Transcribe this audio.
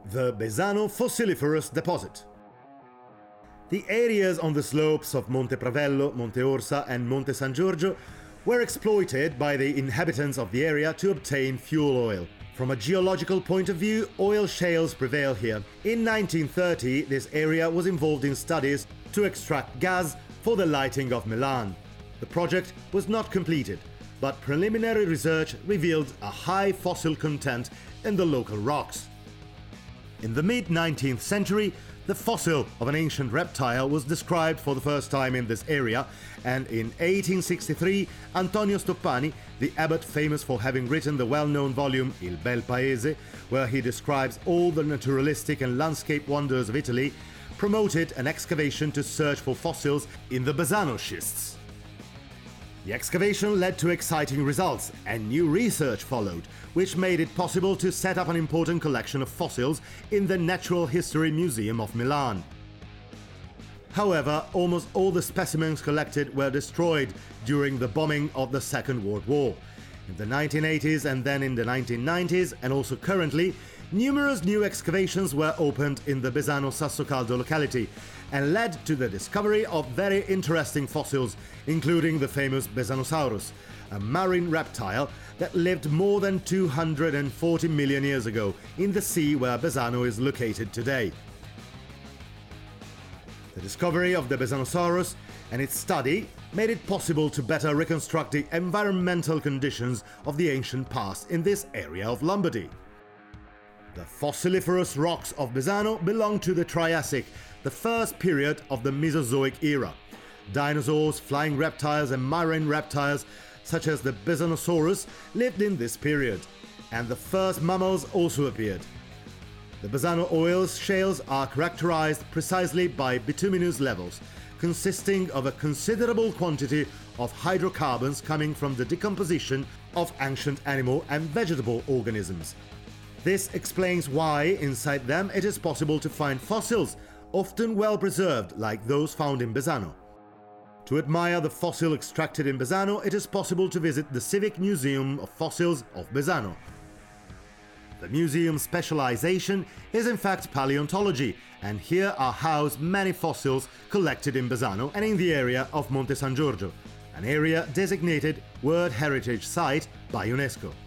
The Besano Fossiliferous Deposit. The areas on the slopes of Monte Pravello, Monte Orsa and Monte San Giorgio were exploited by the inhabitants of the area to obtain fuel oil. From a geological point of view, oil shales prevail here. In 1930, this area was involved in studies to extract gas for the lighting of Milan. The project was not completed, but preliminary research revealed a high fossil content in the local rocks. In the mid-19th century, the fossil of an ancient reptile was described for the first time in this area, and in 1863, Antonio Stoppani, the abbot famous for having written the well-known volume Il Bel Paese, where he describes all the naturalistic and landscape wonders of Italy, promoted an excavation to search for fossils in the Besano schists. The excavation led to exciting results, and new research followed, which made it possible to set up an important collection of fossils in the Natural History Museum of Milan. However, almost all the specimens collected were destroyed during the bombing of the Second World War. In the 1980s and then in the 1990s, and also currently, numerous new excavations were opened in the Besano Sassocaldo locality and led to the discovery of very interesting fossils, including the famous Besanosaurus, a marine reptile that lived more than 240 million years ago in the sea where Besano is located today. The discovery of the Besanosaurus and its study made it possible to better reconstruct the environmental conditions of the ancient past in this area of Lombardy. The fossiliferous rocks of Besano belong to the Triassic, the first period of the Mesozoic era. Dinosaurs, flying reptiles and marine reptiles such as the Besanosaurus lived in this period, and the first mammals also appeared. The Besano oil shales are characterized precisely by bituminous levels, consisting of a considerable quantity of hydrocarbons coming from the decomposition of ancient animal and vegetable organisms. This explains why, inside them, it is possible to find fossils, often well preserved, like those found in Besano. To admire the fossil extracted in Besano, it is possible to visit the Civic Museum of Fossils of Besano. The museum's specialization is in fact paleontology, and here are housed many fossils collected in Besano and in the area of Monte San Giorgio, an area designated World Heritage Site by UNESCO.